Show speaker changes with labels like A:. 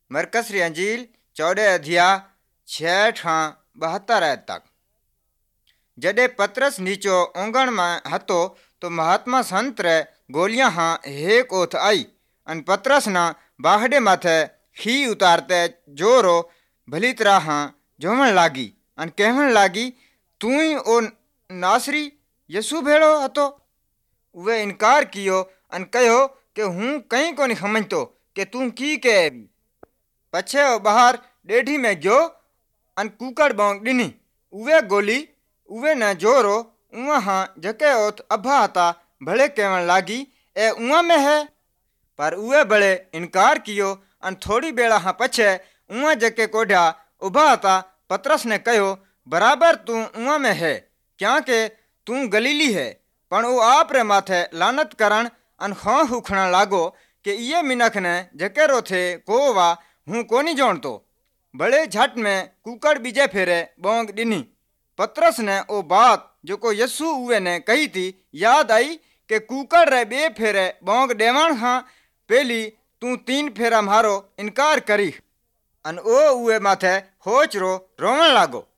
A: मरकस री अंजील 14 अध्याय 6 खां 72 तक। जडे पतरस नीचो ओंगण में हतो तो महात्मा संत रे गोलियां हाँ हेक ओथ आई अन पतरस ना बाहडे माथे ही उतारते जोरो भली तरह हाँ झोमण लागी अन कहण लागी, तू ही ओ नासरी यसु भेड़ो हतो। वे इनकार कियो अन कहो कि हूँ कहीं को नहीं समझतो कि तू की कहे। पछे वो बाहर डेढ़ी में गयो अन कूकड़ बोंक डिनी। उवे गोली उवे न जोरो उआ हाँ जके ओथ अभा हता भले कहण लागी, ए उआ में है। पर उवे बड़े इनकार कियो अन थोड़ी बेड़ा हाँ पछे उआ जके कोढ़ा उभा हता पतरस ने कहो, बराबर तू उआ में है क्यांकि तू गलीली है। पण वो आप रे माथे लानत करण अन हाँ हुखण लागो कि ये मिनख ने जकेरो थे कोवा हूँ कोनी जोणतो। बड़े झट में कुकड़ बीजे फेरे बोंग डिनी। पतरस ने ओ बात जो को यसु उवे ने कही थी याद आई कि कुकड़ रे बे फेरे बोंग देवण हाँ पहली तू 3 फेरा मारो इनकार करी। अन ओ उवे माथे होच रो रोवण लागो।